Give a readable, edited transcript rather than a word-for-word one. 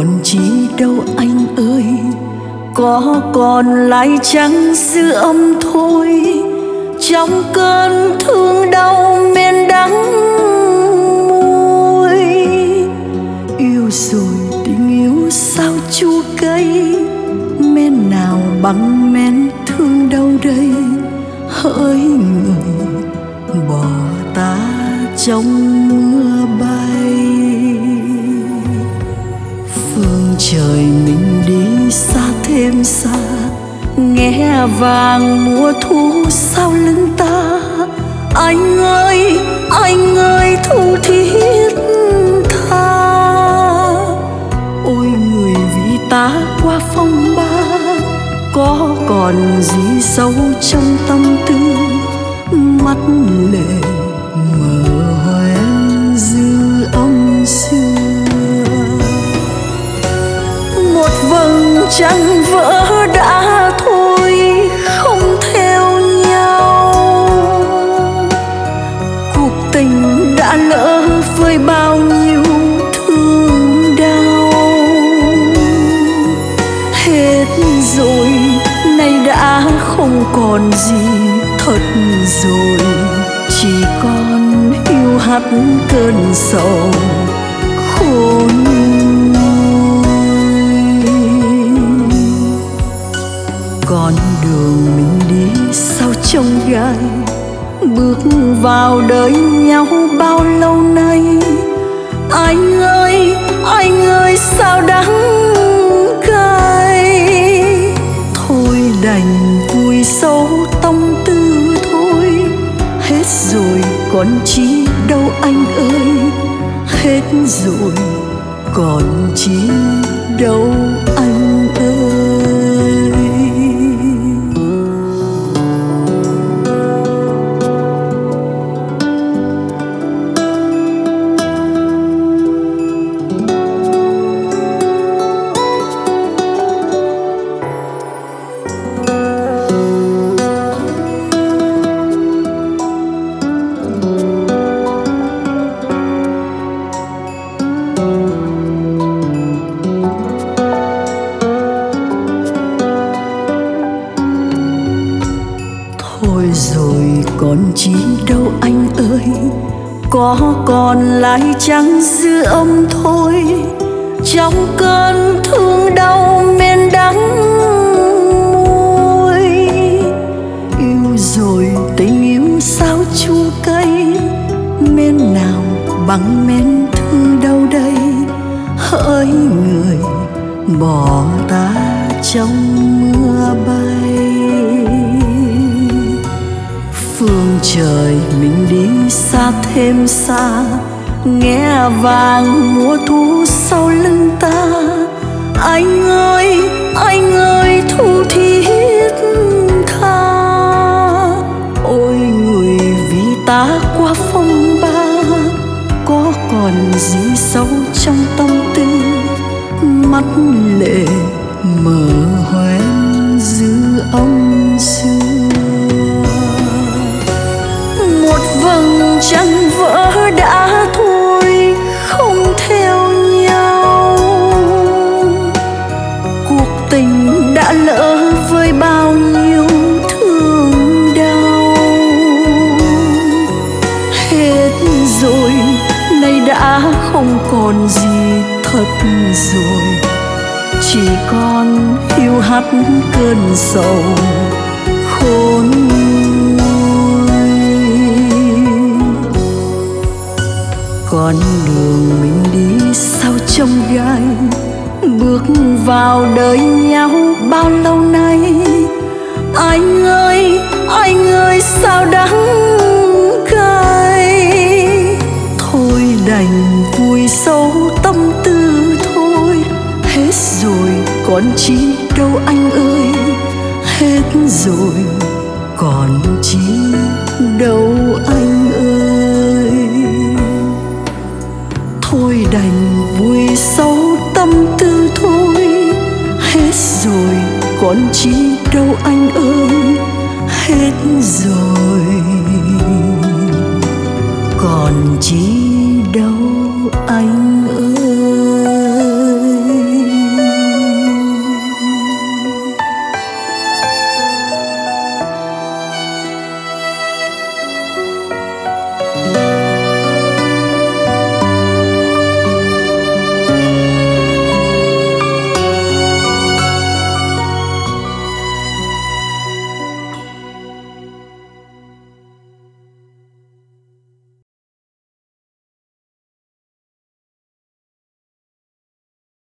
còn chi đâu anh ơi, có còn lại chẳng dư âm thôi. Trong cơn thương đau men đắng môi, yêu rồi tình yêu sao chua cay, men nào bằng men thương đau đây. Hỡi người bỏ ta trong mưa bay, phương trời mình đi xa thêm xa, nghe vàng mùa thu sau lưng ta. Anh ơi thu thiết tha, ôi người vì ta qua phong ba, có còn gì sâu trong tâm tư, mắt lệ mờ hoen dư âm xưa. Một vầng trăng vỡ đã thôi không theo nhau, cuộc tình đã lỡ với bao nhiêu thương đau. Hết rồi nay đã không còn gì thật rồi, chỉ còn hiu hắt cơn sầu khôn nguôi. Con đường mình đi sao trông gai, bước vào đời nhau bao lâu nay. Anh ơi sao đắng cay, thôi đành vùi sâu tâm tư thôi. Hết rồi còn chi đâu anh ơi, hết rồi còn chi đâu anh ơi. Thôi rồi còn chi đâu anh ơi, có còn lại chẳng dư âm thôi. Trong cơn thương đau men đắng môi, yêu rồi tình yêu sao chua cay, men nào bằng men thương đau đây. Hỡi người bỏ ta trong mưa bay, phương trời mình đi xa thêm xa, nghe vàng mùa thu sau lưng ta. Anh ơi thu thiết tha, ôi người vì ta qua phong ba, có còn gì sâu trong tâm tư, mắt lệ mờ hoen dư âm xưa. Một vầng trăng vỡ đã thôi không theo nhau, cuộc tình đã lỡ với bao nhiêu thương đau. Hết rồi nay đã không còn gì thật rồi, chỉ còn hiu hắt cơn sầu khôn nguôi. Con đường mình đi sao trông gai, bước vào đời nhau bao lâu nay. Anh ơi sao đắng cay, thôi đành vùi sâu tâm tư thôi. Hết rồi còn chi đâu anh ơi, hết rồi còn chi đâu anh ơi. Thôi đành vùi sâu tâm tư thôi. Hết rồi còn chi đâu anh ơi, hết rồi còn chi đâu